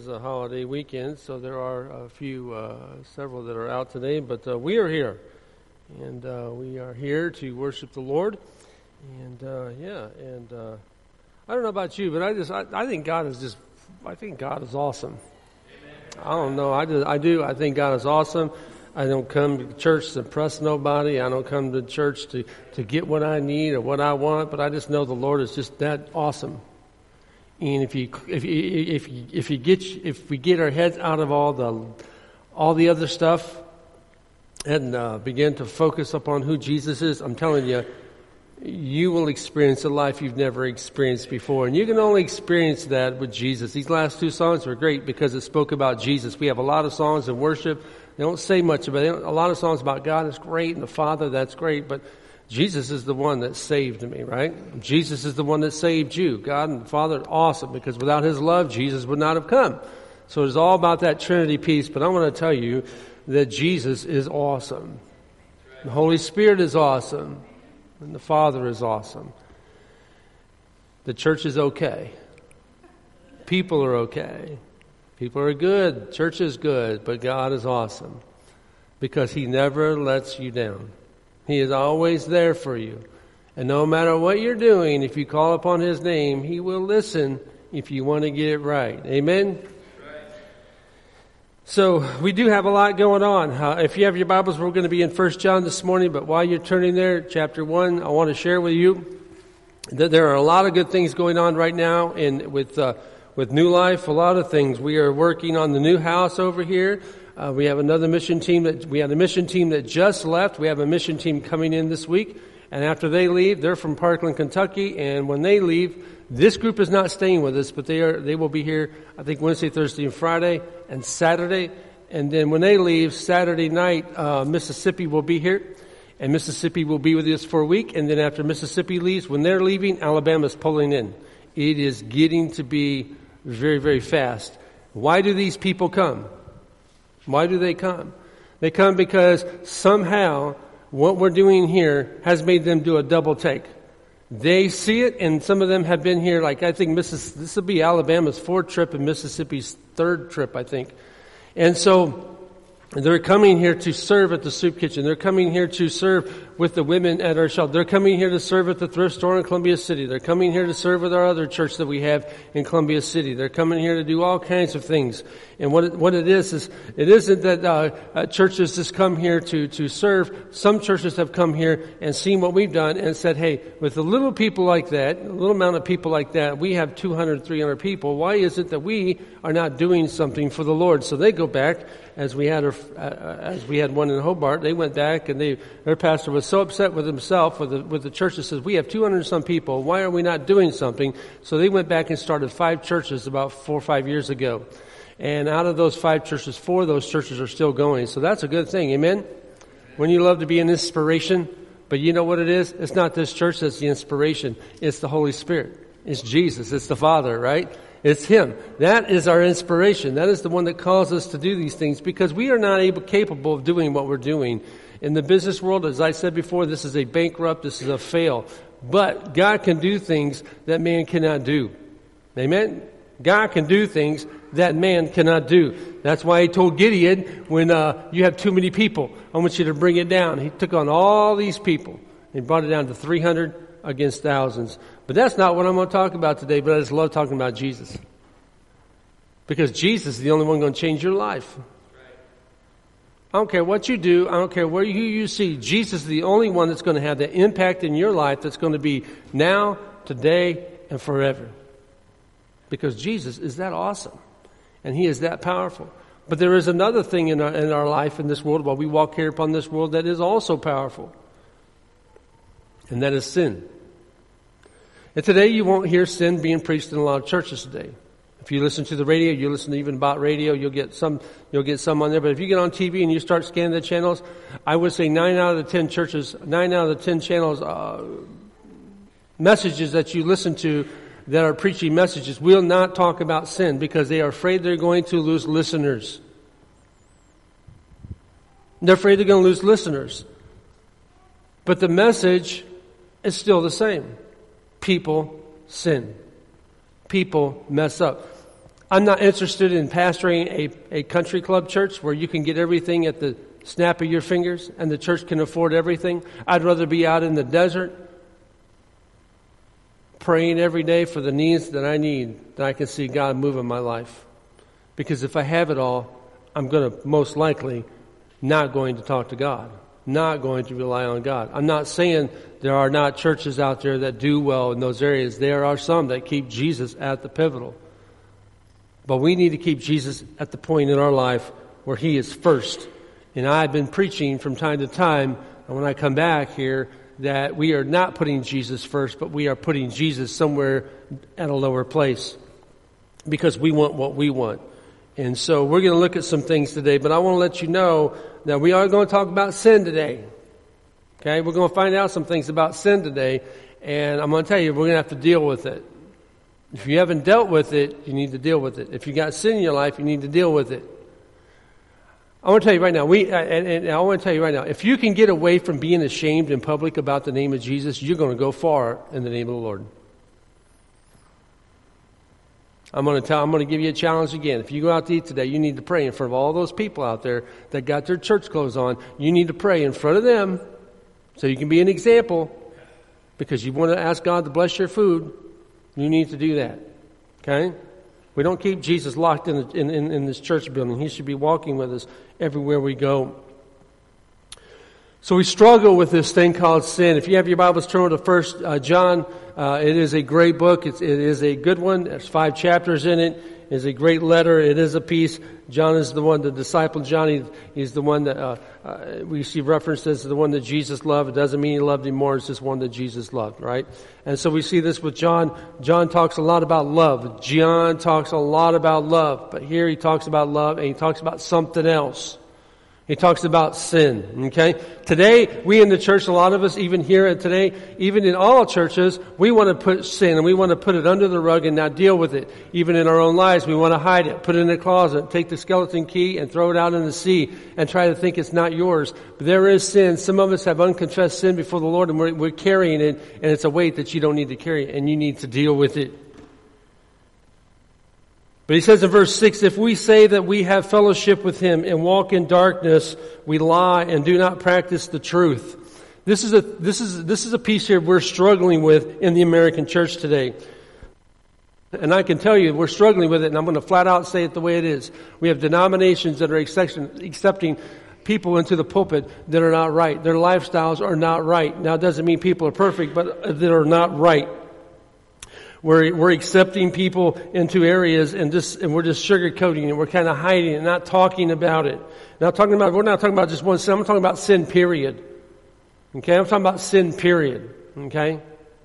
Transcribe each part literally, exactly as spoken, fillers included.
is a holiday weekend, so there are a few, uh, several that are out today, but uh, we are here, and uh, we are here to worship the Lord, and uh, yeah, and uh, I don't know about you, but I just, I, I think God is just, I think God is awesome. I don't know, I, just, I do, I think God is awesome. I don't come to church to impress nobody. I don't come to church to, to get what I need or what I want, but I just know the Lord is just that awesome. And if you if you, if you, if you get if we get our heads out of all the all the other stuff and uh, begin to focus upon who Jesus is, I'm telling you, you will experience a life you've never experienced before. And you can only experience that with Jesus. These last two songs were great because it spoke about Jesus. We have a lot of songs of worship. They don't say much about it. A lot of songs about God is great and the Father, that's great. But Jesus is the one that saved me, right? Jesus is the one that saved you. God and the Father are awesome because without His love, Jesus would not have come. So it's all about that Trinity piece. But I want to tell you that Jesus is awesome. The Holy Spirit is awesome. And the Father is awesome. The church is okay. People are okay. People are good. Church is good. But God is awesome. Because He never lets you down. He is always there for you. And no matter what you're doing, if you call upon His name, He will listen if you want to get it right. Amen? So we do have a lot going on. Uh, if you have your Bibles, we're going to be in First John this morning. But while you're turning there, chapter one, I want to share with you that there are a lot of good things going on right now in with uh, with New Life. A lot of things. We are working on the new house over here. Uh, we have another mission team that we had a mission team that just left. We have a mission team coming in this week. And after they leave, they're from Parkland, Kentucky. And when they leave, this group is not staying with us, but they are, they will be here, I think, Wednesday, Thursday, and Friday, and Saturday. And then when they leave, Saturday night, uh, Mississippi will be here. And Mississippi will be with us for a week. And then after Mississippi leaves, when they're leaving, Alabama's pulling in. It is getting to be very, very fast. Why do these people come? Why do they come? They come because somehow what we're doing here has made them do a double take. They see it, and some of them have been here, like I think Missis, this will be Alabama's fourth trip and Mississippi's third trip, I think. And so they're coming here to serve at the soup kitchen. They're coming here to serve with the women at our shelter. They're coming here to serve at the thrift store in Columbia City. They're coming here to serve with our other church that we have in Columbia City. They're coming here to do all kinds of things. And what it, what it is, is it isn't that uh, uh, churches just come here to, to serve. Some churches have come here and seen what we've done and said, hey, with a little people like that, a little amount of people like that, we have two hundred, three hundred people. Why is it that we are not doing something for the Lord? So they go back, as we had our, uh, as we had one in Hobart. They went back, and they their pastor was so upset with himself, with the, with the church that says, we have two hundred and some people. Why are we not doing something? So they went back and started five churches about four or five years ago. And out of those five churches, four of those churches are still going. So that's a good thing. Amen? When you love to be an inspiration, but you know what it is? It's not this church that's the inspiration. It's the Holy Spirit. It's Jesus. It's the Father, right? It's Him. That is our inspiration. That is the one that calls us to do these things because we are not able, capable of doing what we're doing. In the business world, as I said before, this is a bankrupt, this is a fail. But God can do things that man cannot do. Amen? God can do things that man cannot do. That's why He told Gideon, when uh, you have too many people, I want you to bring it down. He took on all these people. He brought it down to three hundred against thousands. But that's not what I'm going to talk about today, but I just love talking about Jesus. Because Jesus is the only one going to change your life. I don't care what you do. I don't care where you, you see. Jesus is the only one that's going to have the impact in your life that's going to be now, today, and forever. Because Jesus is that awesome. And He is that powerful. But there is another thing in our, in our life in this world while we walk here upon this world that is also powerful. And that is sin. And today you won't hear sin being preached in a lot of churches today. If you listen to the radio, you listen to even about radio, you'll get some, you'll get some on there. But if you get on T V and you start scanning the channels, I would say nine out of the ten churches, nine out of the ten channels, uh, messages that you listen to that are preaching messages will not talk about sin because they are afraid they're going to lose listeners. They're afraid they're going to lose listeners. But the message is still the same. People sin. People mess up. I'm not interested in pastoring a, a country club church where you can get everything at the snap of your fingers and the church can afford everything. I'd rather be out in the desert praying every day for the needs that I need, that I can see God move in my life. Because if I have it all, I'm going to most likely not going to talk to God, not going to rely on God. I'm not saying there are not churches out there that do well in those areas. There are some that keep Jesus at the pivotal. But we need to keep Jesus at the point in our life where He is first. And I've been preaching from time to time, and when I come back here, that we are not putting Jesus first, but we are putting Jesus somewhere at a lower place because we want what we want. And so we're going to look at some things today, but I want to let you know that we are going to talk about sin today. Okay, we're going to find out some things about sin today, and I'm going to tell you, we're going to have to deal with it. If you haven't dealt with it, you need to deal with it. If you got sin in your life, you need to deal with it. I want to tell you right now, we, and, and I want to tell you right now, if you can get away from being ashamed in public about the name of Jesus, you're going to go far in the name of the Lord. I'm going to tell, I'm going to give you a challenge again. If you go out to eat today, you need to pray in front of all those people out there that got their church clothes on. You need to pray in front of them so you can be an example, because you want to ask God to bless your food. You need to do that. Okay? We don't keep Jesus locked in, in, in, in this church building. He should be walking with us everywhere we go. So we struggle with this thing called sin. If you have your Bibles, turn to First uh, John. Uh, it is a great book. It's, it is a good one. There's five chapters in it. It's a great letter. It is a piece. John is the one, the disciple John, he, he's the one that uh, uh, we see referenced as the one that Jesus loved. It doesn't mean he loved him more. It's just one that Jesus loved, right? And so we see this with John. John talks a lot about love. John talks a lot about love. But here he talks about love, and he talks about something else. He talks about sin, okay? Today, we in the church, a lot of us, even here today, even in all churches, we want to put sin and we want to put it under the rug and not deal with it. Even in our own lives, we want to hide it, put it in a closet, take the skeleton key and throw it out in the sea and try to think it's not yours. But there is sin. Some of us have unconfessed sin before the Lord, and we're, we're carrying it, and it's a weight that you don't need to carry, and you need to deal with it. But he says in verse six, if we say that we have fellowship with Him and walk in darkness, we lie and do not practice the truth. This is a, this is, this is a piece here we're struggling with in the American church today. And I can tell you we're struggling with it, and I'm going to flat out say it the way it is. We have denominations that are accepting people into the pulpit that are not right. Their lifestyles are not right. Now, it doesn't mean people are perfect, but that are not right. We're, we're accepting people into areas and just, and we're just sugarcoating it. We're kind of hiding it, not talking about it. Not talking about, we're not talking about just one sin. I'm talking about sin, period. Okay? I'm talking about sin, period. Okay?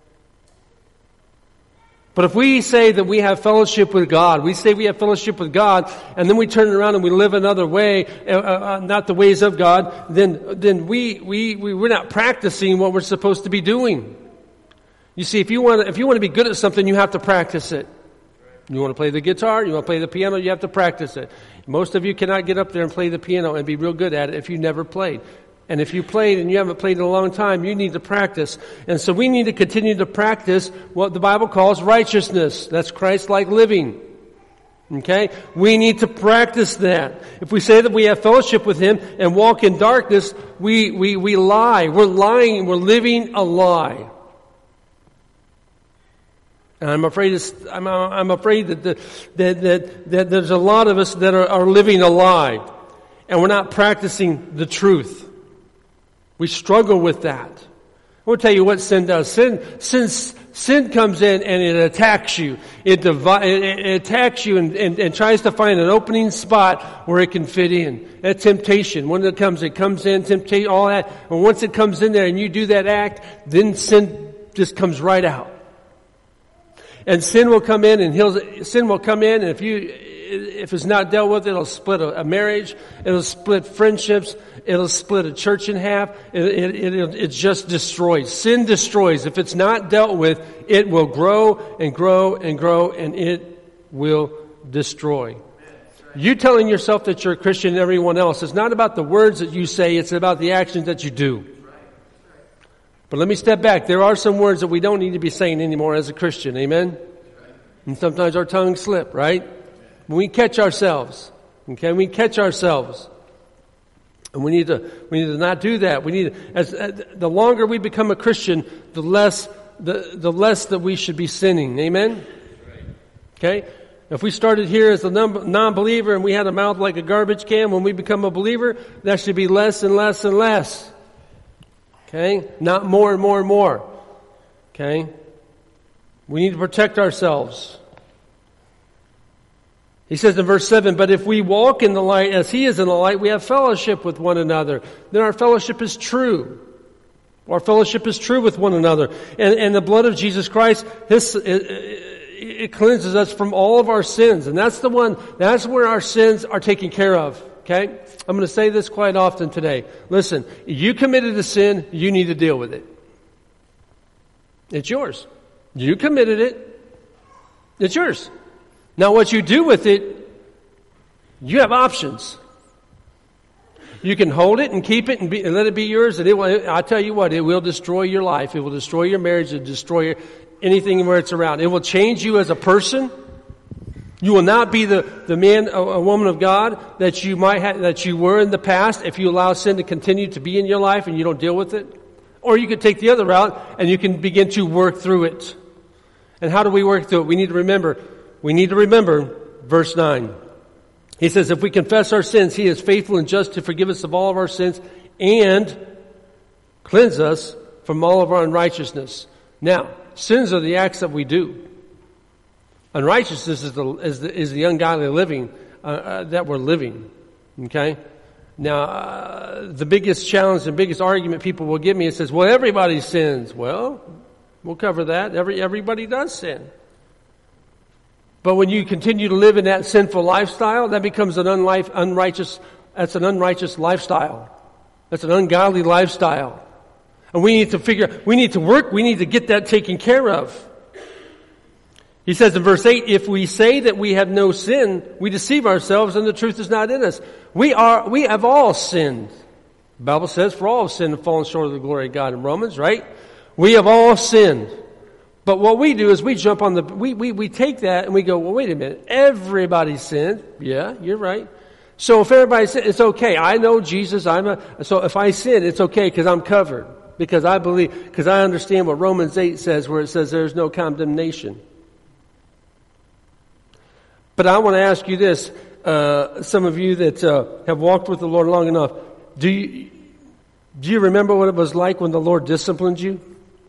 But if we say that we have fellowship with God, we say we have fellowship with God, and then we turn around and we live another way, uh, uh, not the ways of God, then, then we, we, we, we're not practicing what we're supposed to be doing. You see, if you want to, if you want to be good at something, you have to practice it. You want to play the guitar, you want to play the piano, you have to practice it. Most of you cannot get up there and play the piano and be real good at it if you never played. And if you played and you haven't played in a long time, you need to practice. And so we need to continue to practice what the Bible calls righteousness. That's Christ-like living. Okay? We need to practice that. If we say that we have fellowship with Him and walk in darkness, we, we, we lie. We're lying. We're living a lie. And I'm afraid it's, I'm, I'm afraid that, the, that, that, that there's a lot of us that are, are living a lie. And we're not practicing the truth. We struggle with that. I will tell you what sin does. Sin, sin, sin comes in and it attacks you. It, divi- it, it attacks you and, and, and tries to find an opening spot where it can fit in. That temptation. When it comes, it comes in, temptation, all that. And once it comes in there and you do that act, then sin just comes right out. And sin will come in, and he'll, sin will come in, and if you, if it's not dealt with, it'll split a, a marriage, it'll split friendships, it'll split a church in half. It, it, it, it just destroys. Sin destroys. If it's not dealt with, it will grow and grow and grow, and it will destroy. You telling yourself that you're a Christian and everyone else, it's not about the words that you say, it's about the actions that you do. But let me step back. There are some words that we don't need to be saying anymore as a Christian. Amen? And sometimes our tongues slip, right? When we catch ourselves, okay, we catch ourselves. And we need to, we need to not do that. We need, as, as the longer we become a Christian, the less, the, the less that we should be sinning. Amen? Okay? If we started here as a non-believer and we had a mouth like a garbage can, when we become a believer, that should be less and less and less. Okay? Not more and more and more. Okay? We need to protect ourselves. He says in verse seven, but if we walk in the light as He is in the light, we have fellowship with one another. Then our fellowship is true. Our fellowship is true with one another. And, and the blood of Jesus Christ, His, it, it cleanses us from all of our sins. And that's the one, that's where our sins are taken care of. Okay? I'm going to say this quite often today. Listen, you committed a sin, you need to deal with it. It's yours. You committed it. It's yours. Now what you do with it, you have options. You can hold it and keep it and, be, and let it be yours. And it will, I tell you what, it will destroy your life. It will destroy your marriage. It will destroy your, anything where it's around. It will change you as a person. You will not be the, the man, a, a woman of God that you might have, that you were in the past if you allow sin to continue to be in your life and you don't deal with it. Or you could take the other route and you can begin to work through it. And how do we work through it? We need to remember, we need to remember verse nine. He says, if we confess our sins, He is faithful and just to forgive us of all of our sins and cleanse us from all of our unrighteousness. Now, sins are the acts that we do. Unrighteousness is the, is the, is the ungodly living uh, uh, that we're living. Okay? Now, uh, the biggest challenge and biggest argument people will give me is says, well, everybody sins. Well, we'll cover that. Every everybody does sin. But when you continue to live in that sinful lifestyle, that becomes an unlife, unrighteous, that's an unrighteous lifestyle. That's an ungodly lifestyle. And we need to figure, we need to work, we need to get that taken care of. He says in verse eight, if we say that we have no sin, we deceive ourselves and the truth is not in us. We are, we have all sinned. The Bible says, for all have sinned and fallen short of the glory of God in Romans, right? We have all sinned. But what we do is we jump on the, we, we, we take that and we go, well, wait a minute. Everybody sinned. Yeah, you're right. So if everybody sinned, it's okay. I know Jesus. I'm a, so if I sin, it's okay because I'm covered. Because I believe, because I understand what Romans eight says where it says there's no condemnation. But I want to ask you this, uh, some of you that uh, have walked with the Lord long enough, do you, do you remember what it was like when the Lord disciplined you?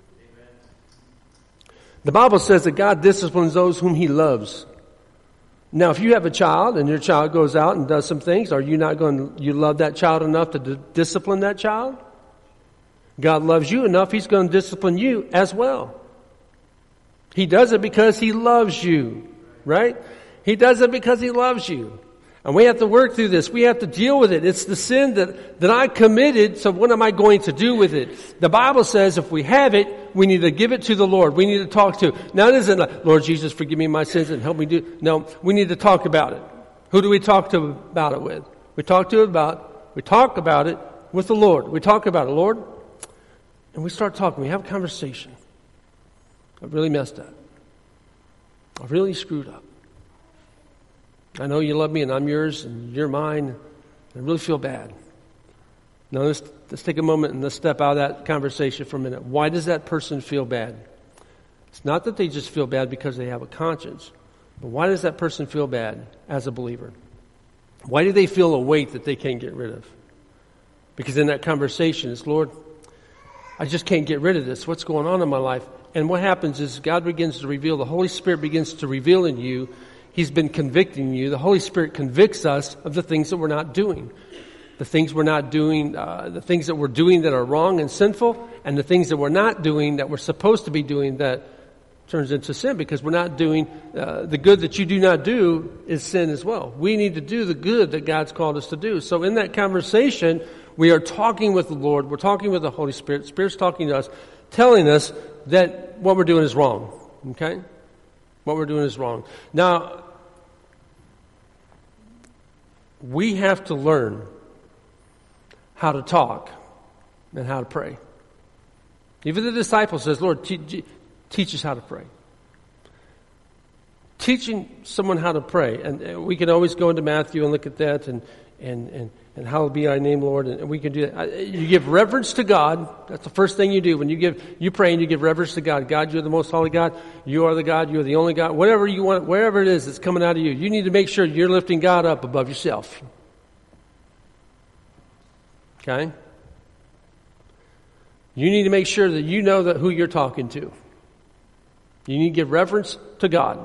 The Bible says that God disciplines those whom He loves. Now, if you have a child and your child goes out and does some things, are you not going to, you love that child enough to d- discipline that child? God loves you enough, He's going to discipline you as well. He does it because He loves you, right? He does it because He loves you. And we have to work through this. We have to deal with it. It's the sin that, that I committed, so what am I going to do with it? The Bible says if we have it, we need to give it to the Lord. We need to talk to. Now it isn't like, Lord Jesus, forgive me my sins and help me do. No, we need to talk about it. Who do we talk to about it with? We talk to it about, we talk about it with the Lord. We talk about it, Lord. And we start talking. We have a conversation. I really messed up. I really screwed up. I know you love me and I'm yours and you're mine. I really feel bad. Now let's, let's take a moment and let's step out of that conversation for a minute. Why does that person feel bad? It's not that they just feel bad because they have a conscience. But why does that person feel bad as a believer? Why do they feel a weight that they can't get rid of? Because in that conversation it's, Lord, I just can't get rid of this. What's going on in my life? And what happens is God begins to reveal, the Holy Spirit begins to reveal in you. He's been convicting you. The Holy Spirit convicts us of the things that we're not doing. The things we're not doing, uh, the things that we're doing that are wrong and sinful, and the things that we're not doing that we're supposed to be doing that turns into sin because we're not doing, uh, the good that you do not do is sin as well. We need to do the good that God's called us to do. So in that conversation, we are talking with the Lord. We're talking with the Holy Spirit. The Spirit's talking to us, telling us that what we're doing is wrong. Okay? What we're doing is wrong. Now, we have to learn how to talk and how to pray. Even the disciple says, Lord, te- teach us how to pray. teaching someone how to pray. And we can always go into Matthew and look at that and, and, and, and hallowed be thy name, Lord. And we can do that. You give reverence to God. That's the first thing you do. When you give, you pray and you give reverence to God. God, you're the most holy God. You are the God. You're the only God. Whatever you want, wherever it is that's coming out of you, you need to make sure you're lifting God up above yourself. Okay? You need to make sure that you know that who you're talking to. You need to give reverence to God.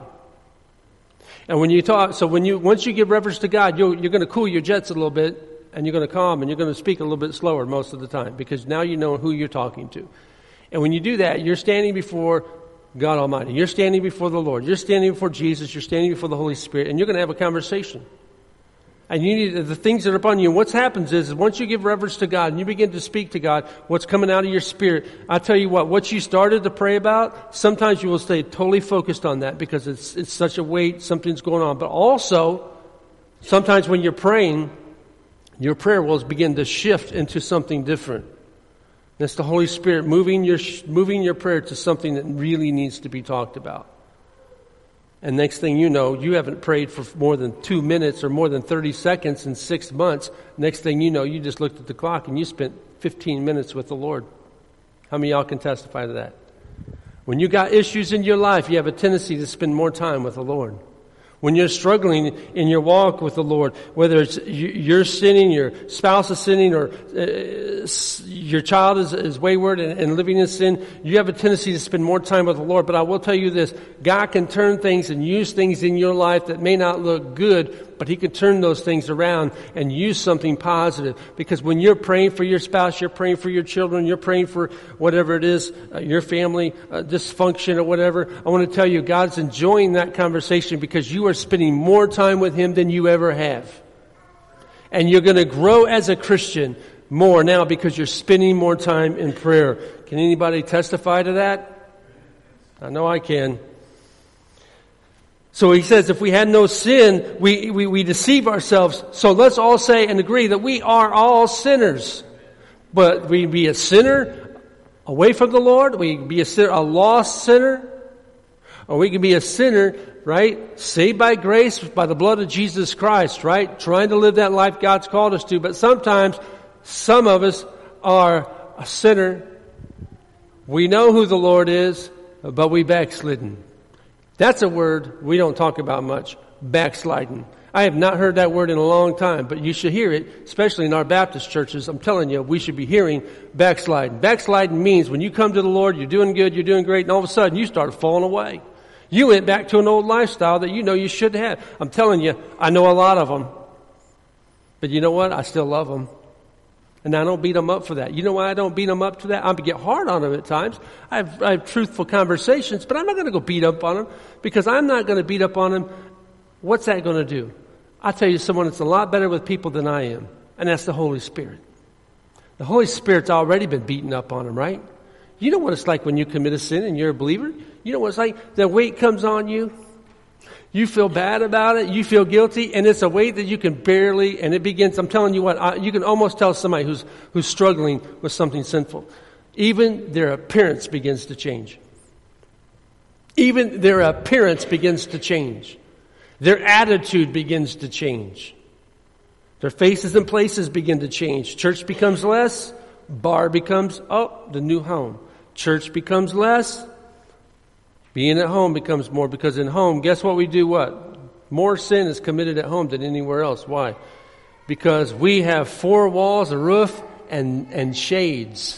And when you talk, so when you, once you give reverence to God, you're, you're going to cool your jets a little bit, and you're going to calm, and you're going to speak a little bit slower most of the time, because now you know who you're talking to. And when you do that, you're standing before God Almighty. You're standing before the Lord. You're standing before Jesus. You're standing before the Holy Spirit, and you're going to have a conversation. And you need the things that are upon you. And what happens is, is once you give reverence to God and you begin to speak to God, what's coming out of your spirit, I tell you what, what you started to pray about, sometimes you will stay totally focused on that because it's it's such a weight, something's going on. But also, sometimes when you're praying, your prayer will begin to shift into something different. That's the Holy Spirit moving your moving your prayer to something that really needs to be talked about. And next thing you know, you haven't prayed for more than two minutes or more than thirty seconds in six months. Next thing you know, you just looked at the clock and you spent fifteen minutes with the Lord. How many of y'all can testify to that? When you got issues in your life, you have a tendency to spend more time with the Lord. When you're struggling in your walk with the Lord, whether it's you're sinning, your spouse is sinning, or uh, your child is, is wayward and, and living in sin, you have a tendency to spend more time with the Lord. But I will tell you this, God can turn things and use things in your life that may not look good, but He can turn those things around and use something positive. Because when you're praying for your spouse, you're praying for your children, you're praying for whatever it is, uh, your family uh, dysfunction or whatever, I want to tell you, God's enjoying that conversation because you are spending more time with Him than you ever have. And you're going to grow as a Christian more now because you're spending more time in prayer. Can anybody testify to that? I know I can. So he says, if we had no sin, we, we, we deceive ourselves. So let's all say and agree that we are all sinners. But we be a sinner away from the Lord. We can be a sinner, a lost sinner. Or we can be a sinner, right? Saved by grace, by the blood of Jesus Christ, right? Trying to live that life God's called us to. But sometimes, some of us are a sinner. We know who the Lord is, but we backslidden. That's a word we don't talk about much. Backsliding. I have not heard that word in a long time, but you should hear it, especially in our Baptist churches. I'm telling you, we should be hearing backsliding. Backsliding means when you come to the Lord, you're doing good, you're doing great, and all of a sudden you start falling away. You went back to an old lifestyle that you know you shouldn't have. I'm telling you, I know a lot of them. But you know what? I still love them. And I don't beat them up for that. You know why I don't beat them up to that? I get hard on them at times. I have, I have truthful conversations, but I'm not going to go beat up on them because I'm not going to beat up on them. What's that going to do? I'll tell you someone that's a lot better with people than I am, and that's the Holy Spirit. The Holy Spirit's already been beaten up on them, right? You know what it's like when you commit a sin and you're a believer? You know what it's like? The weight comes on you. You feel bad about it. You feel guilty. And it's a weight that you can barely, and it begins, I'm telling you what, I, you can almost tell somebody who's, who's struggling with something sinful. Even their appearance begins to change. Even their appearance begins to change. Their attitude begins to change. Their faces and places begin to change. Church becomes less. Bar becomes, oh, the new home. Church becomes less. Being at home becomes more, because in home, guess what we do what? More sin is committed at home than anywhere else. Why? Because we have four walls, a roof, and, and shades.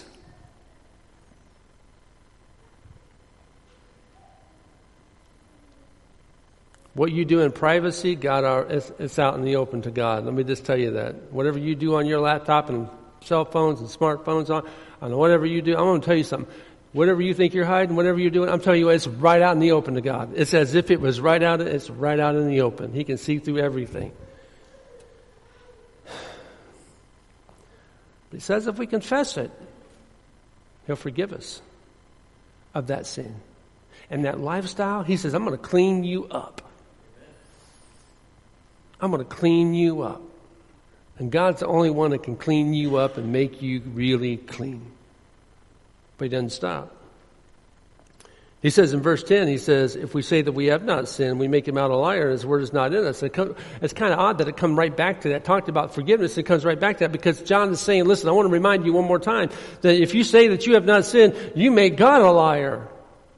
What you do in privacy, God, are, it's, it's out in the open to God. Let me just tell you that. Whatever you do on your laptop and cell phones and smartphones on, on whatever you do, I'm going to tell you something. Whatever you think you're hiding, whatever you're doing, I'm telling you, it's right out in the open to God. It's as if it was right out, it's right out in the open. He can see through everything. But he says if we confess it, He'll forgive us of that sin. And that lifestyle, He says, I'm going to clean you up. I'm going to clean you up. And God's the only one that can clean you up and make you really clean. But He doesn't stop. He says in verse ten, he says, if we say that we have not sinned, we make him out a liar, and his word is not in us. It's kind of odd that it comes right back to that. Talked about forgiveness, it comes right back to that, because John is saying, listen, I want to remind you one more time, that if you say that you have not sinned, you make God a liar.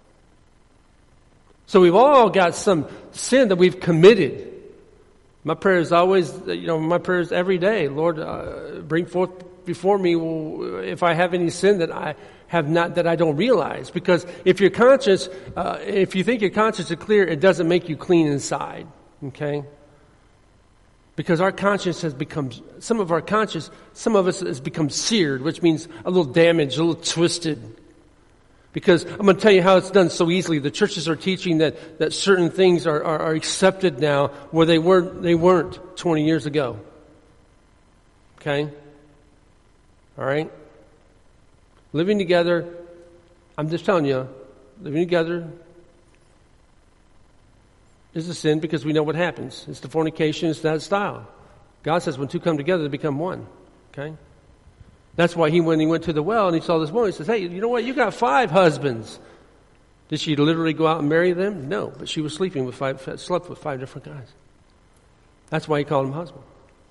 So we've all got some sin that we've committed. My prayer is always, you know, my prayer is every day, Lord, uh, bring forth before me if I have any sin that I have not, that I don't realize. Because if your conscience, uh, if you think your conscience is clear, it doesn't make you clean inside. Okay? Because our conscience has become, some of our conscience, some of us has become seared, which means a little damaged, a little twisted. Because I'm going to tell you how it's done so easily. The churches are teaching that, that certain things are, are, are accepted now where they weren't, they weren't twenty years ago. Okay? All right? Living together, I'm just telling you, living together is a sin because we know what happens. It's the fornication, it's that style. God says when two come together, they become one. Okay? That's why he, when he went to the well and he saw this woman, he says, hey, you know what? You got five husbands. Did she literally go out and marry them? No, but she was sleeping with five, slept with five different guys. That's why he called him husband.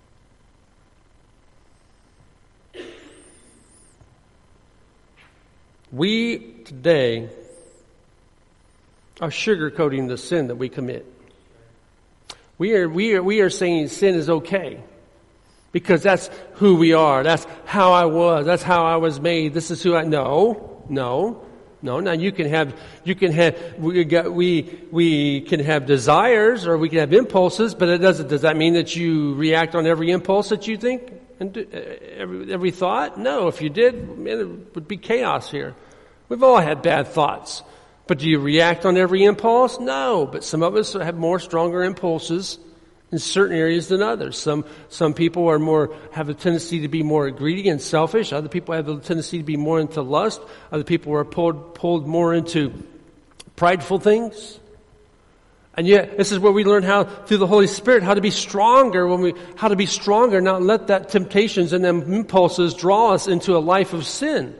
We today are sugarcoating the sin that we commit. We are, we are, we are saying sin is okay. Because that's who we are. That's how I was. That's how I was made. This is who I, no, no, no. Now you can have, you can have, we got, we, we can have desires or we can have impulses, but it doesn't, does that mean that you react on every impulse that you think and do, every, every thought? No, if you did, man, it would be chaos here. We've all had bad thoughts. But do you react on every impulse? No, but some of us have more stronger impulses in certain areas than others. Some some people are more have a tendency to be more greedy and selfish. Other people have a tendency to be more into lust. Other people are pulled pulled more into prideful things. And yet, this is where we learn how, through the Holy Spirit, how to be stronger. When we how to be stronger, not let that temptations and them impulses draw us into a life of sin.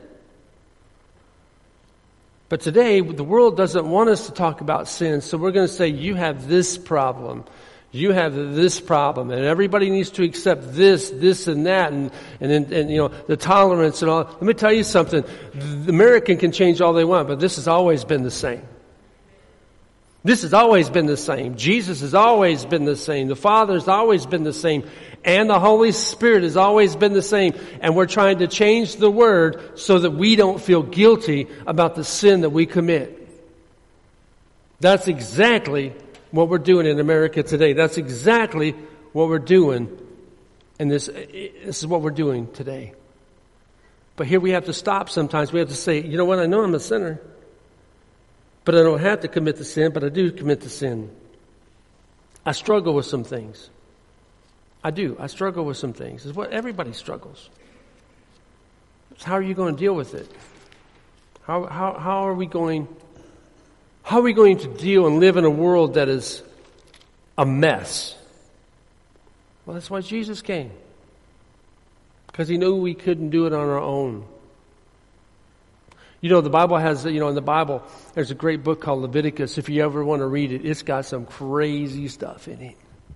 But today, the world doesn't want us to talk about sin, so we're going to say, you have this problem. You have this problem, and everybody needs to accept this, this, and that, and, and, and, you know, the tolerance and all. Let me tell you something. The American can change all they want, but this has always been the same. This has always been the same. Jesus has always been the same. The Father has always been the same. And the Holy Spirit has always been the same. And we're trying to change the Word so that we don't feel guilty about the sin that we commit. That's exactly what we're doing in America today. That's exactly what we're doing. And this, this is what we're doing today. But here we have to stop sometimes. We have to say, you know what, I know I'm a sinner. But I don't have to commit the sin, but I do commit the sin. I struggle with some things. I do. I struggle with some things. It's what everybody struggles. So how are you going to deal with it? How, how, how are we going, how are we going to deal and live in a world that is a mess? Well, that's why Jesus came. Because he knew we couldn't do it on our own. You know, the Bible has, you know, in the Bible, there's a great book called Leviticus. If you ever want to read it, it's got some crazy stuff in it.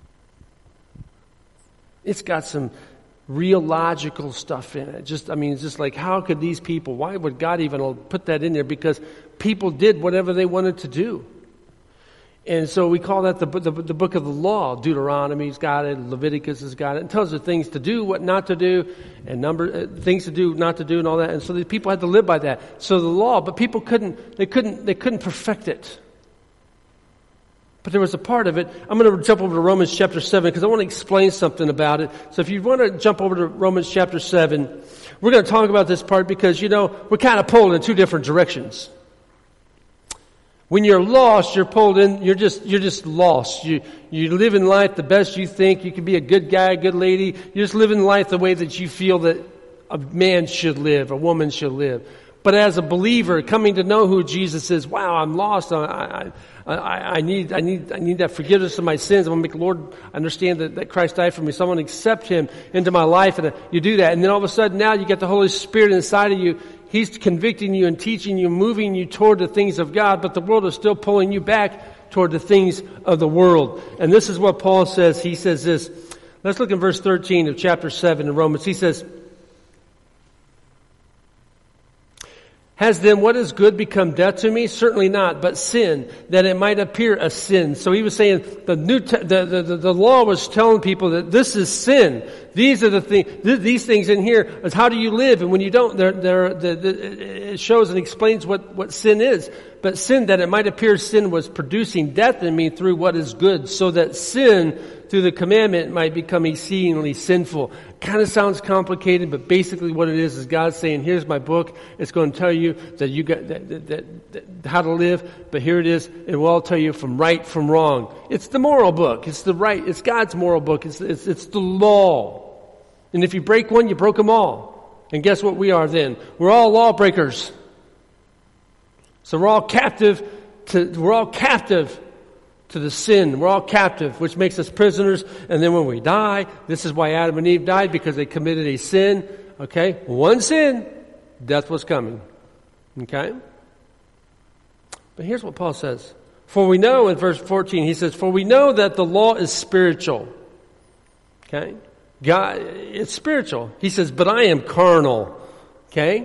It's got some real logical stuff in it. Just, I mean, it's just like, how could these people, why would God even put that in there? Because people did whatever they wanted to do. And so we call that the, the, the book of the law. Deuteronomy's got it, Leviticus has got it. It tells us things to do, what not to do, and number uh, things to do, not to do, and all that. And so the people had to live by that. So the law, but people couldn't, they couldn't, they couldn't perfect it. But there was a part of it. I'm going to jump over to Romans chapter seven because I want to explain something about it. So if you want to jump over to Romans chapter seven, we're going to talk about this part because, you know, we're kind of pulled in two different directions. When you're lost, you're pulled in, you're just, you're just lost. You, you live in life the best you think. You can be a good guy, a good lady. You just live in life the way that you feel that a man should live, a woman should live. But as a believer, coming to know who Jesus is, wow, I'm lost. I, I, I, I need, I need, I need that forgiveness of my sins. I want to make the Lord understand that, that Christ died for me. So I want to accept Him into my life. And you do that. And then all of a sudden now you get the Holy Spirit inside of you. He's convicting you and teaching you, moving you toward the things of God, but the world is still pulling you back toward the things of the world. And this is what Paul says. He says this. Let's look in verse thirteen of chapter seven in Romans. He says, has then what is good become death to me? Certainly not, but sin, that it might appear a sin. So he was saying the new, te- the, the, the, the law was telling people that this is sin. These are the things, th- these things in here is how do you live? And when you don't, they're, they're, the, the, it shows and explains what, what sin is. But sin, that it might appear sin was producing death in me through what is good, so that sin through the commandment might become exceedingly sinful. Kind of sounds complicated, but basically what it is is God saying, here's my book. It's going to tell you that you got that, that, that, that, how to live, but here it is. It will tell you from right from wrong. It's the moral book. It's the right. It's God's moral book. It's it's, it's the law. And if you break one, you broke them all. And guess what we are then? We're all lawbreakers. So we're all captive to, we're all captive to the sin. We're all captive, which makes us prisoners. And then when we die, this is why Adam and Eve died, because they committed a sin. Okay? One sin, death was coming. Okay? But here's what Paul says. For we know, in verse fourteen, he says, for we know that the law is spiritual. Okay? God, it's spiritual. He says, but I am carnal. Okay?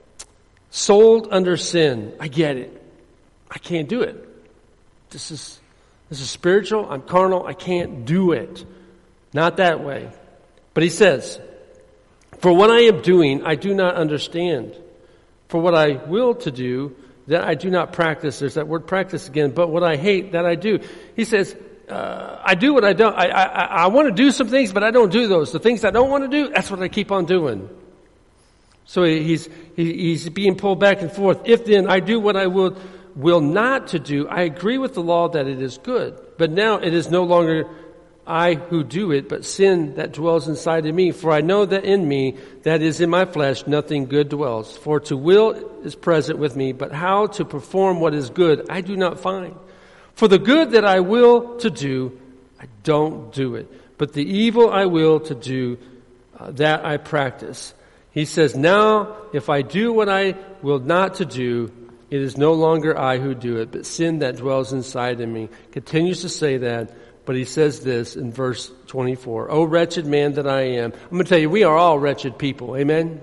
Sold under sin. I get it. I can't do it. This is this is spiritual. I'm carnal. I can't do it. Not that way. But he says, for what I am doing, I do not understand. For what I will to do, that I do not practice. There's that word practice again. But what I hate, that I do. He says, uh, I do what I don't. I, I, I want to do some things, but I don't do those. The things I don't want to do, that's what I keep on doing. So he's he's being pulled back and forth. If then I do what I will will not to do, I agree with the law that it is good. But now it is no longer I who do it, but sin that dwells inside of me. For I know that in me, that is in my flesh, nothing good dwells. For to will is present with me, but how to perform what is good I do not find. For the good that I will to do, I don't do it. But the evil I will to do, uh, that I practice. He says, now, if I do what I will not to do, it is no longer I who do it, but sin that dwells inside of me. Continues to say that, but he says this in verse twenty-four. O wretched man that I am. I'm going to tell you, we are all wretched people. Amen?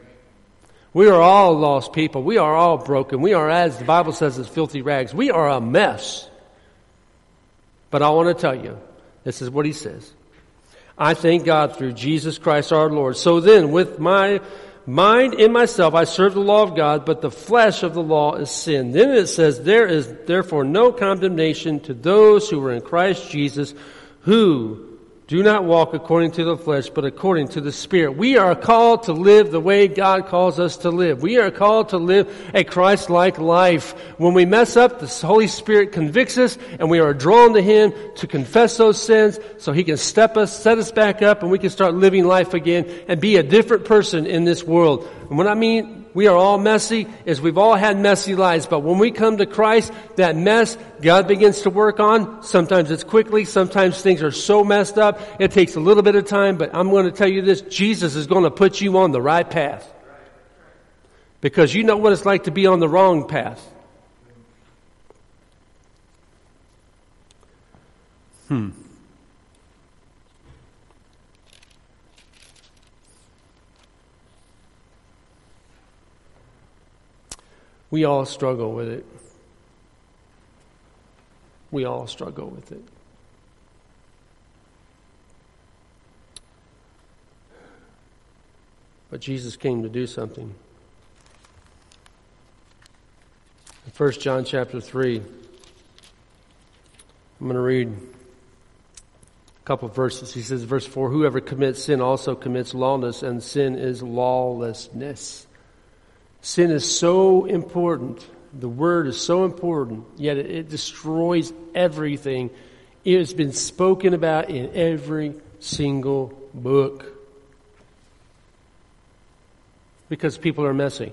We are all lost people. We are all broken. We are, as the Bible says, as filthy rags. We are a mess. But I want to tell you, this is what he says. I thank God through Jesus Christ our Lord. So then, with my mind in myself, I serve the law of God, but the flesh of the law is sin. Then it says, there is therefore no condemnation to those who are in Christ Jesus, who do not walk according to the flesh, but according to the Spirit. We are called to live the way God calls us to live. We are called to live a Christ-like life. When we mess up, the Holy Spirit convicts us, and we are drawn to Him to confess those sins so He can step us, set us back up, and we can start living life again and be a different person in this world. And what I mean, we are all messy, is we've all had messy lives. But when we come to Christ, that mess, God begins to work on. Sometimes it's quickly. Sometimes things are so messed up, it takes a little bit of time. But I'm going to tell you this, Jesus is going to put you on the right path. Because you know what it's like to be on the wrong path. Hmm. We all struggle with it. We all struggle with it. But Jesus came to do something. In First John chapter three, I'm going to read a couple of verses. He says, verse four, whoever commits sin also commits lawlessness, and sin is lawlessness. Sin is so important. The word is so important, yet it, it destroys everything. It has been spoken about in every single book. Because people are messy.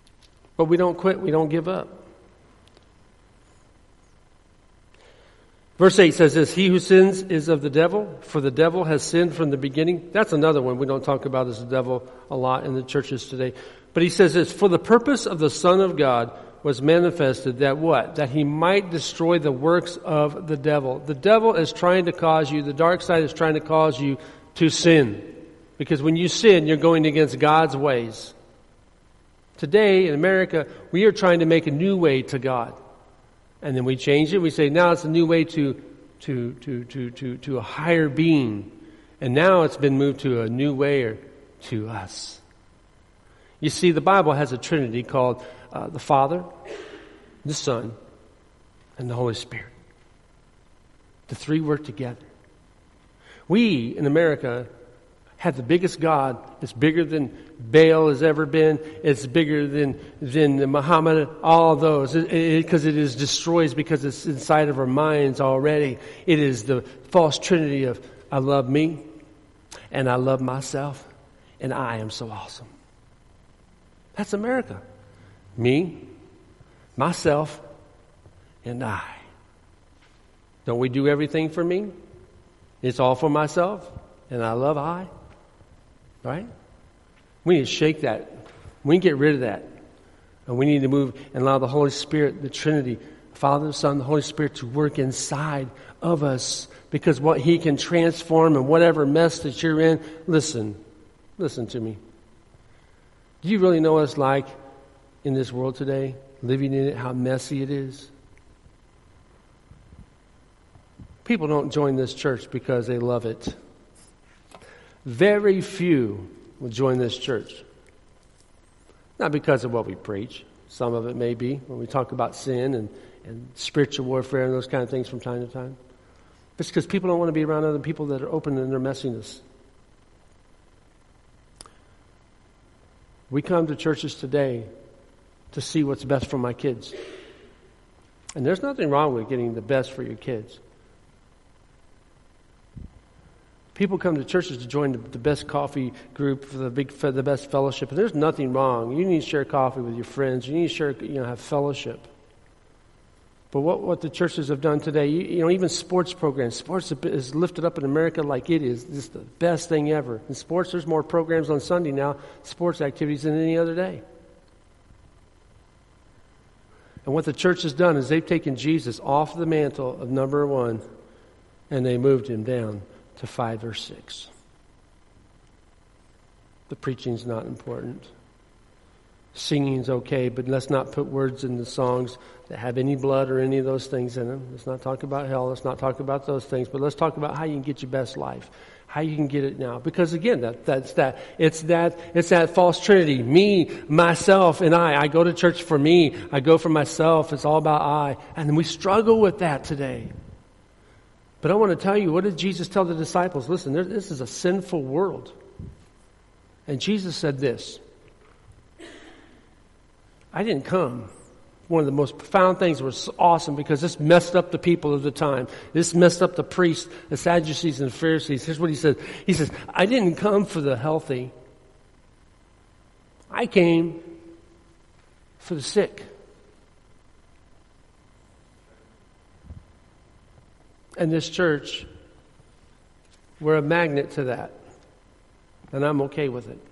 But we don't quit. We don't give up. Verse eight says this, he who sins is of the devil, for the devil has sinned from the beginning. That's another one we don't talk about as the devil a lot in the churches today. But he says this, for the purpose of the Son of God was manifested that what? That he might destroy the works of the devil. The devil is trying to cause you, the dark side is trying to cause you to sin. Because when you sin, you're going against God's ways. Today in America, we are trying to make a new way to God. And then we change it. We say now it's a new way to to to to to to a higher being. And now it's been moved to a new way or to us. You see, the Bible has a Trinity called uh, the Father, the Son, and the Holy Spirit. The three work together. We in America have the biggest God. It's bigger than Baal has ever been. It's bigger than than Muhammad. All of those, because it, it, it is destroys because it's inside of our minds already. It is the false trinity of I love me, and I love myself, and I am so awesome. That's America. Me, myself, and I. Don't we do everything for me? It's all for myself, and I love I. Right? We need to shake that. We need to get rid of that. And we need to move and allow the Holy Spirit, the Trinity, Father, Son, the Holy Spirit to work inside of us. Because what He can transform and whatever mess that you're in, listen, listen to me. Do you really know what it's like in this world today, living in it, how messy it is? People don't join this church because they love it. Very few will join this church. Not because of what we preach. Some of it may be when we talk about sin and, and spiritual warfare and those kind of things from time to time. It's because people don't want to be around other people that are open in their messiness. We come to churches today to see what's best for my kids. And there's nothing wrong with getting the best for your kids. People come to churches to join the, the best coffee group, for the big, for the best fellowship, and there's nothing wrong. You need to share coffee with your friends. You need to share, you know, have fellowship. But what, what the churches have done today, you, you know, even sports programs, sports is lifted up in America like it is. It's the best thing ever. In sports, there's more programs on Sunday now, sports activities than any other day. And what the church has done is they've taken Jesus off the mantle of number one, and they moved him down to five or six. The preaching's not important. Singing's okay, but let's not put words in the songs that have any blood or any of those things in them. Let's not talk about hell. Let's not talk about those things. But let's talk about how you can get your best life. How you can get it now. Because again, that, that's that. It's that, it's that false trinity. Me, myself, and I. I go to church for me. I go for myself. It's all about I. And we struggle with that today. But I want to tell you, what did Jesus tell the disciples? Listen, there, this is a sinful world. And Jesus said this. I didn't come. One of the most profound things was awesome because this messed up the people of the time. This messed up the priests, the Sadducees, and the Pharisees. Here's what he said. He says, I didn't come for the healthy. I came for the sick. And this church, we're a magnet to that. And I'm okay with it.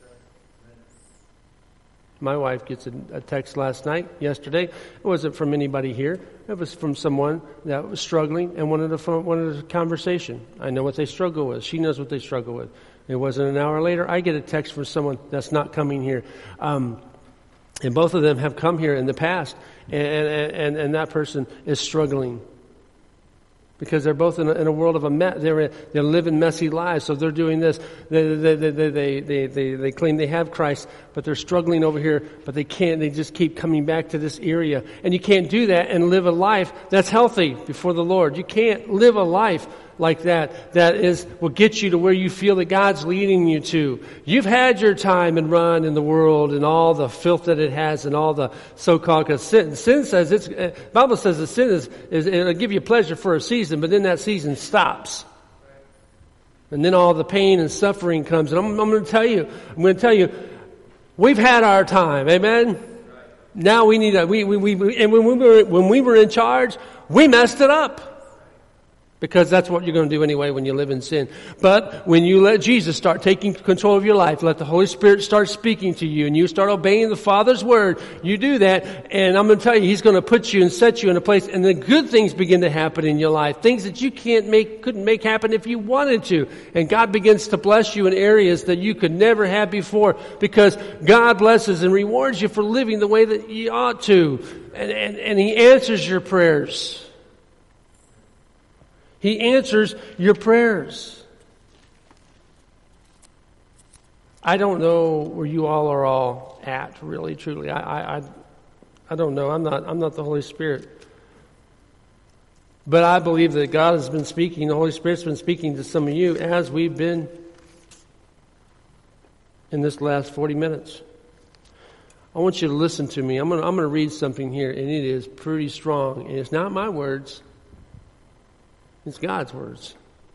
My wife gets a, a text last night, yesterday. It wasn't from anybody here. It was from someone that was struggling and wanted a, phone, wanted a conversation. I know what they struggle with. She knows what they struggle with. It wasn't an hour later. I get a text from someone that's not coming here. Um, and both of them have come here in the past. And, and, and, and that person is struggling. Because they're both in a, in a world of a mess. They're, they're living messy lives. So they're doing this. They, they, they, they, they, they, they claim they have Christ, but they're struggling over here, but they can't. They just keep coming back to this area. And you can't do that and live a life that's healthy before the Lord. You can't live a life like that that is will get you to where you feel that God's leading you to. You've had your time and run in the world and all the filth that it has and all the so-called, because sin, sin says it's, uh, Bible says that sin is, is, it'll give you pleasure for a season, but then that season stops. And then all the pain and suffering comes. And I'm, I'm going to tell you, I'm going to tell you, we've had our time. Amen? Now we need a, we, we, we, and when we were, when we were in charge, we messed it up. Because that's what you're going to do anyway when you live in sin. But when you let Jesus start taking control of your life, let the Holy Spirit start speaking to you, and you start obeying the Father's Word, you do that, and I'm going to tell you, He's going to put you and set you in a place, and then good things begin to happen in your life. Things that you can't make, couldn't make happen if you wanted to. And God begins to bless you in areas that you could never have before, because God blesses and rewards you for living the way that you ought to. And, and, and He answers your prayers. He answers your prayers. I don't know where you all are all at, really, truly. I, I, I don't know. I'm not. I'm not the Holy Spirit. But I believe that God has been speaking. The Holy Spirit's been speaking to some of you as we've been in this last forty minutes. I want you to listen to me. I'm going. I'm going to read something here, and it is pretty strong. And it's not my words. It's God's words.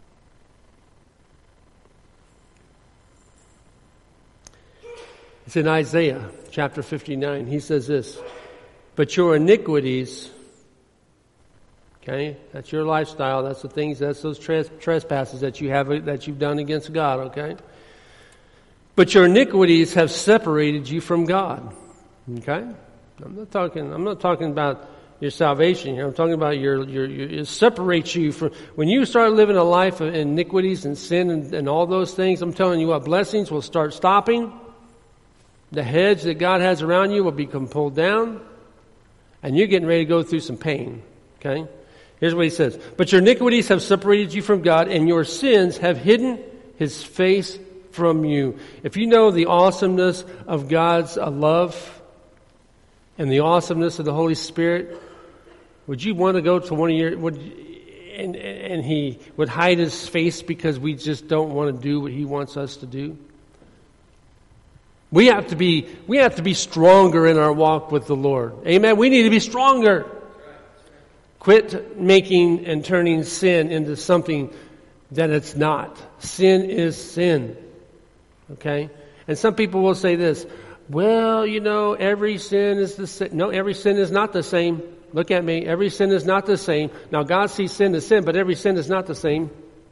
It's in Isaiah chapter fifty-nine. He says this, but your iniquities, okay, that's your lifestyle, that's the things, that's those tres- trespasses that you have, that you've done against God, okay? But your iniquities have separated you from God, okay? I'm not talking, I'm not talking about your salvation here. I'm talking about your, your, your, it separates you from, when you start living a life of iniquities and sin and, and all those things, I'm telling you what, blessings will start stopping. The hedge that God has around you will become pulled down. And you're getting ready to go through some pain. Okay? Here's what he says. But your iniquities have separated you from God, and your sins have hidden His face from you. If you know the awesomeness of God's uh, love and the awesomeness of the Holy Spirit, would you want to go to one of your, would, and, and He would hide His face because we just don't want to do what He wants us to do? We have to be, we have to be stronger in our walk with the Lord. Amen. We need to be stronger. Quit making and turning sin into something that it's not. Sin is sin. Okay? And some people will say this, well, you know, every sin is the same. No, every sin is not the same. Look at me. Every sin is not the same. Now, God sees sin as sin, but every sin is not the same.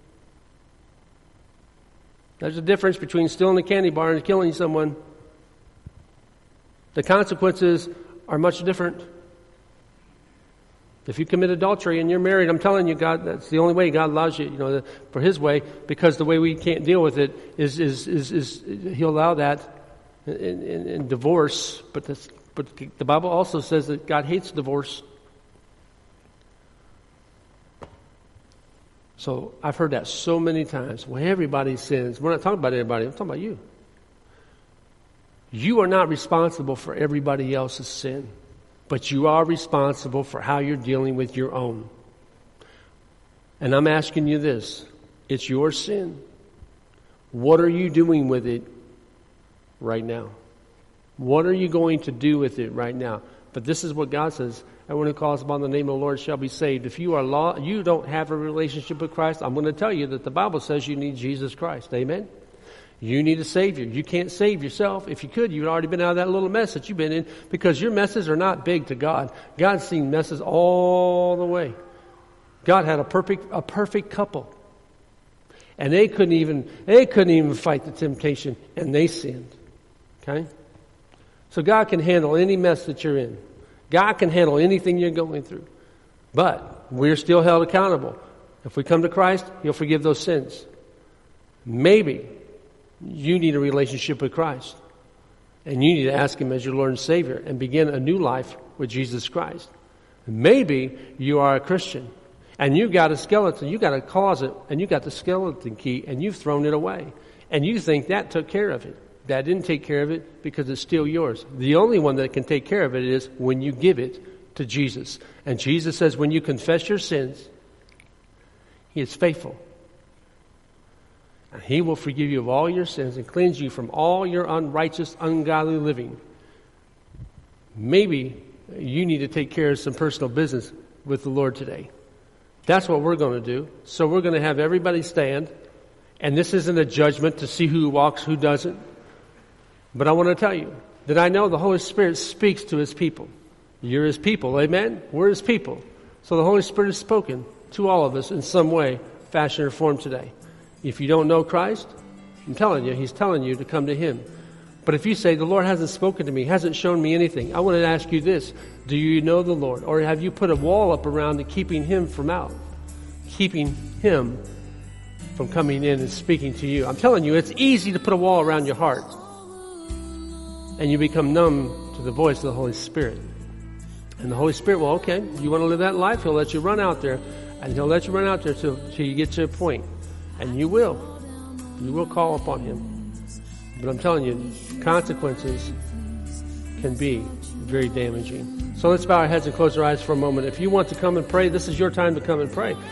There's a difference between stealing a candy bar and killing someone. The consequences are much different. If you commit adultery and you're married, I'm telling you, God, that's the only way God allows you, you know, for His way, because the way we can't deal with it is, is, is, is He'll allow that in, in, in divorce. But, this, but the Bible also says that God hates divorce. So I've heard that so many times. Well, everybody sins. We're not talking about everybody. I'm talking about you. You are not responsible for everybody else's sin, but you are responsible for how you're dealing with your own. And I'm asking you this. It's your sin. What are you doing with it right now? What are you going to do with it right now? But this is what God says. Everyone who calls upon the name of the Lord shall be saved. If you are law, you don't have a relationship with Christ, I'm going to tell you that the Bible says you need Jesus Christ. Amen? You need a Savior. You can't save yourself. If you could, you'd already been out of that little mess that you've been in, because your messes are not big to God. God's seen messes all the way. God had a perfect, a perfect couple. And they couldn't even, they couldn't even fight the temptation, and they sinned. Okay? So God can handle any mess that you're in. God can handle anything you're going through. But we're still held accountable. If we come to Christ, He'll forgive those sins. Maybe you need a relationship with Christ. And you need to ask Him as your Lord and Savior and begin a new life with Jesus Christ. Maybe you are a Christian and you've got a skeleton, you've got a closet, and you've got the skeleton key, and you've thrown it away. And you think that took care of it. That didn't take care of it because it's still yours. The only one that can take care of it is when you give it to Jesus. And Jesus says when you confess your sins, He is faithful. And He will forgive you of all your sins and cleanse you from all your unrighteous, ungodly living. Maybe you need to take care of some personal business with the Lord today. That's what we're going to do. So we're going to have everybody stand. And this isn't a judgment to see who walks, who doesn't. But I want to tell you that I know the Holy Spirit speaks to His people. You're His people, amen? We're His people. So the Holy Spirit has spoken. to all of us in some way, fashion, or form today. If you don't know Christ, I'm telling you, He's telling you to come to Him. But if you say, the Lord hasn't spoken to me, hasn't shown me anything, I want to ask you this. Do you know the Lord? Or have you put a wall up around it, keeping Him from out? Keeping Him from coming in and speaking to you. I'm telling you, it's easy to put a wall around your heart. And you become numb to the voice of the Holy Spirit. And the Holy Spirit, well, okay, you want to live that life? He'll let you run out there. And He'll let you run out there till, till you get to a point. And you will. You will call upon Him. But I'm telling you, consequences can be very damaging. So let's bow our heads and close our eyes for a moment. If you want to come and pray, this is your time to come and pray.